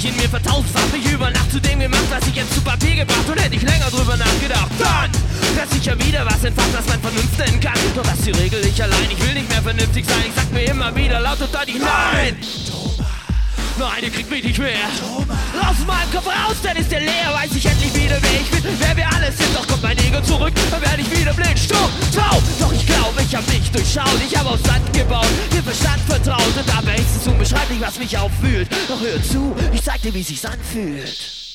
in mir vertausendfacht, mich über Nacht zu dem gemacht, was ich jetzt zu Papier gebracht. Und hätte ich länger drüber nachgedacht, dann dass ich ja wieder was entfacht, was man Vernunft nennen kann. Doch das ist die Regel, ich allein, ich will nicht mehr vernünftig sein. Ich sag mir immer wieder laut und deutlich nein. Nein, ihr kriegt mich nicht mehr aus meinem Kopf raus, dann ist der leer. Weiß ich endlich wieder, wer ich bin, wer wir alle sind. Doch kommt mein Ego zurück, dann werde ich wieder blind, stumm, taub. Doch ich glaube, ich hab mich durchschaut. Ich hab aus Sand gebaut, dem Verstand vertraut. Und dabei ist es unbeschreiblich, was mich auffühlt. Doch hör zu, ich zeig dir, wie sich's anfühlt.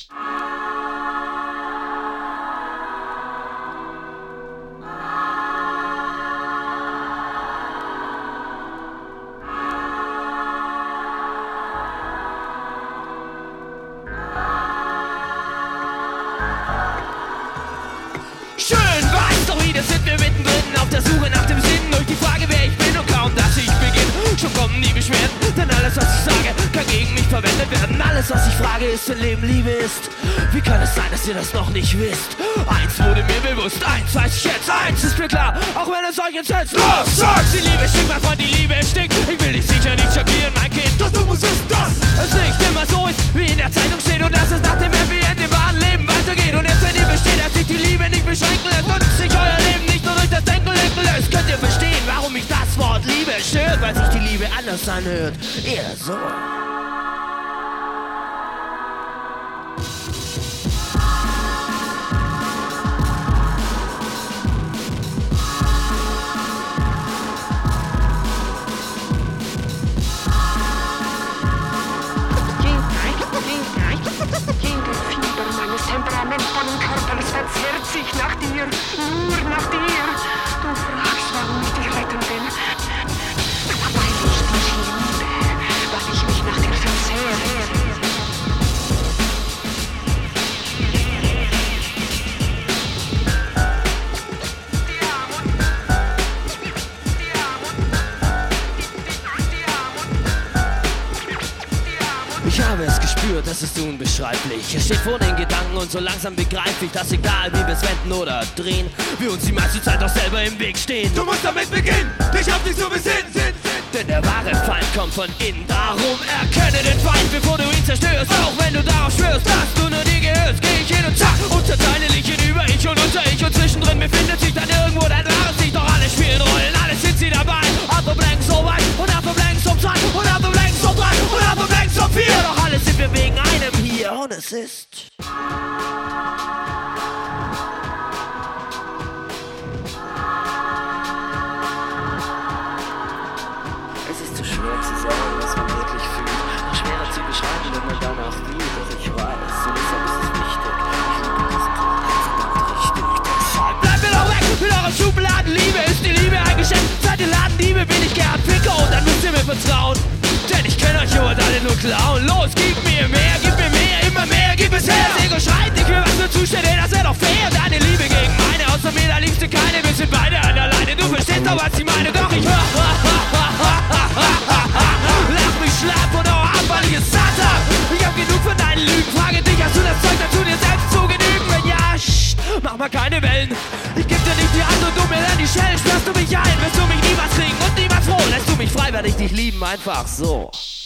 Schön weiß, doch wieder sind wir mittendrin auf der Suche nach dem Sinn. Durch die Frage, wer ich bin und kaum, dass ich beginne, schon kommen die Beschwerden. Denn alles, was ich sage, kann gegen mich verwendet werden. Alles, was ich frage, ist, wenn Leben Liebe ist. Wie kann es sein, dass ihr das noch nicht wisst? Eins wurde mir bewusst, eins weiß ich jetzt, eins ist mir klar, auch wenn es euch entsetzt. Los, sag's! Die Liebe stinkt, mein Freund, die Liebe stinkt. Ich will dich sicher nicht schockieren, mein Kind. Doch du musst wissen, dass es nicht immer so ist, wie in der Zeitung steht. Und dass es nach dem Happy End im wahren Leben weitergeht. Und erst wenn ihr besteht, dass sich die Liebe nicht beschränken lässt und sich euer Leben nicht nur durch das Denken lenken lässt, könnt ihr verstehen, warum mich das Wort Liebe stört, weil sich die Liebe anders anhört. Eher so. Temperamentvollen Körper, es verzehrt sich nach dir, nur nach dir. Du fragst, warum ich dich retten will. Weil ich dich liebe, weil ich mich nach dir verzehre. Ich habe es gespürt, das ist unbeschreiblich. Es steht vor den Gedanken und so langsam begreife ich, dass egal wie wir es wenden oder drehen, wir uns die meiste Zeit auch selber im Weg stehen. Du musst damit beginnen, dich auf dich zu besinnen. Denn der wahre Feind kommt von innen. Darum erkenne den Feind, bevor du ihn zerstörst. Auch wenn du darauf schwörst, dass du nur dir gehörst, geh ich hin und zack, unterteile dich in über ich und unter ich. Und zwischendrin befindet sich dann irgendwo dein wahres Licht. Doch alle spielen Rollen, alle sind sie dabei. Other blanks so weit und other blanks so zwei und other blanks so drei und other blanks so vier. Doch alle sind wir wegen einem hier und es ist zu schwer zu sagen, was man wirklich fühlt. Noch schwerer zu beschreiben, wenn man danach fühlt. Dass ich weiß, so deshalb ist es wichtig. Ich liebe diesen Tod, verdammt richtig. Deshalb bleibt mir doch weg mit eurer Schubladenliebe. Ist die Liebe ein Geschenk? Seid ihr Ladendiebe, bin ich gern Ficker und dann müsst ihr mir vertrauen. Denn ich kenn euch ja alle nur klauen. Los, gib mir mehr, immer mehr, gib es her. Das Ego schreit, ich will was nur zustände, das wär doch fair. Deine Liebe gegen meine, außer mir, da liebst du keine. Wir sind beide an der Leine, du verstehst doch, was ich meine. Doch ich hör, lach mich schlapp und hau ab, weil ich es satt hab. Ich hab genug von deinen Lügen, frage dich, hast du das Zeug dazu, dir selbst zu genügen? Wenn ja, mach mal keine Wellen. Ich geb dir nicht die Hand und du mir dann die Schellen. Sperrst du mich ein, wirst du mich niemals kriegen und niemals froh. Lässt du mich frei, werde ich dich lieben, einfach so.